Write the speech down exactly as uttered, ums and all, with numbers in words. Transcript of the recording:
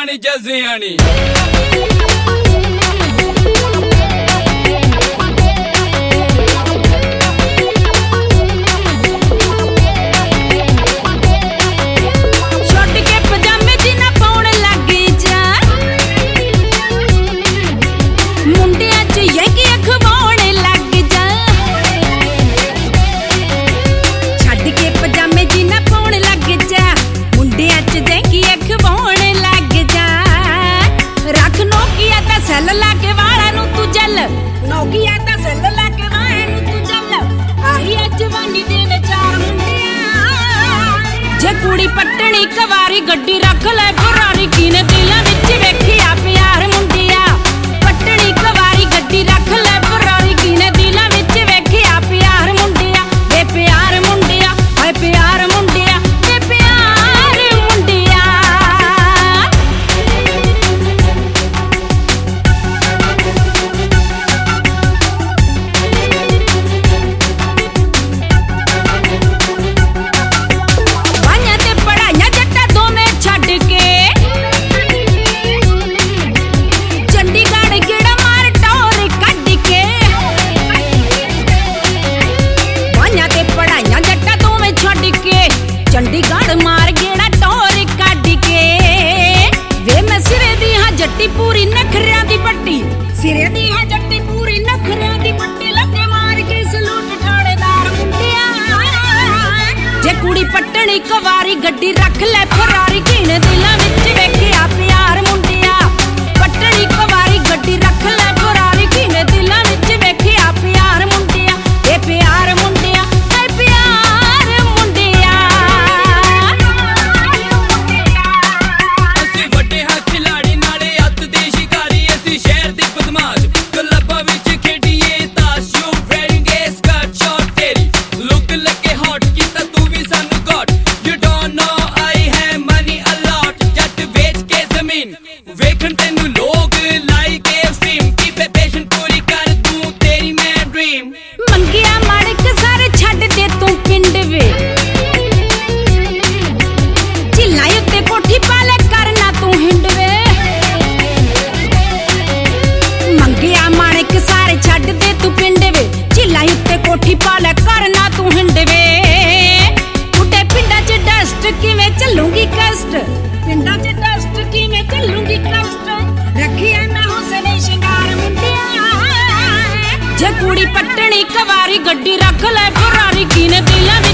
नी जजियां नी Nokia दा cell लाके वाहे नू तू जल आही जवानी दे विचार मुंडिया जे कुड़ी पटनी कवारी गड्डी रख ले फरारी किने दिलां विच वेखिया प्यार मुंडिया पटनी कवारी गड्डी रख ले फरारी किने दिलां विच वेखिया प्यार मुंडिया वे प्यार मुंडिया हाय प्यार मुंडिया वे प्यार मुंडिया चंडीगढ़ मार गेड़ा टोर कड के वे मैं सिरे दी हां जट्टी पूरी नखरियां दी पट्टी सिरे दी हां जट्टी पूरी नखरियां दी पट्टी लगे मार के सलूट ठाणेदार मुंडिया जे कुड़ी पटनी कवारी गड्डी रख ले फरारी किने दिलां विच वेखिया प्यार मुंडिया पटनी कवारी गड्डी रख ले फरारी किने दिलां विच वेखिया प्यार मुंडिया ए प्यार मुंडिया ए प्यार मुंडिया वेखन तेनू लोग लाइक ए स्ट्रीम की पेशन पूरी कर दूं तेरी मैं ड्रीम मंगिया माड़क सारे छड्ड दे तू पिंड वे चिल्ला उत्ते कोठी पाले करना तू हिंड वे मंगिया माड़क सारे छड्ड दे तू पिंड वे चिल्ला उत्ते कोठी पाले करना तू हिंड वे उठे पिंडा च डस्ट किवें चलूंगी कष्ट पिंडा च डस्ट किवें चलूंगी कष्ट रखी है मैं हुस्न शिंगार मुंडिया जे कुड़ी पटनी कवारी गड्डी रख ले फरारी किने दिलां